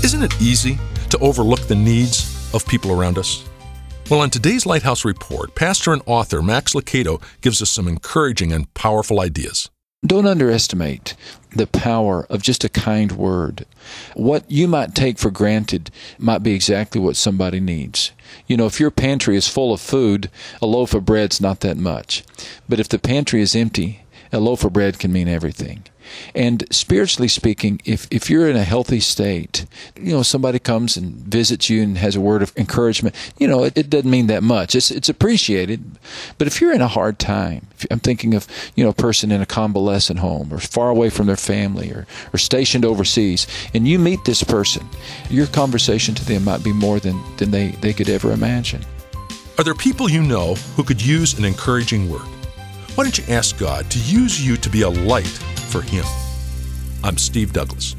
Isn't it easy to overlook the needs of people around us? Well, on today's Lighthouse Report, pastor and author Max Lucado gives us some encouraging and powerful ideas. Don't underestimate the power of just a kind word. What you might take for granted might be exactly what somebody needs. You know, if your pantry is full of food, a loaf of bread's not that much. But if the pantry is empty, a loaf of bread can mean everything. And spiritually speaking, if you're in a healthy state, you know, somebody comes and visits you and has a word of encouragement, you know, it doesn't mean that much. It's appreciated. But if you're in a hard time, I'm thinking of, you know, a person in a convalescent home or far away from their family or stationed overseas, and you meet this person, your conversation to them might be more than they could ever imagine. Are there people you know who could use an encouraging word? Why don't you ask God to use you to be a light for Him? I'm Steve Douglas.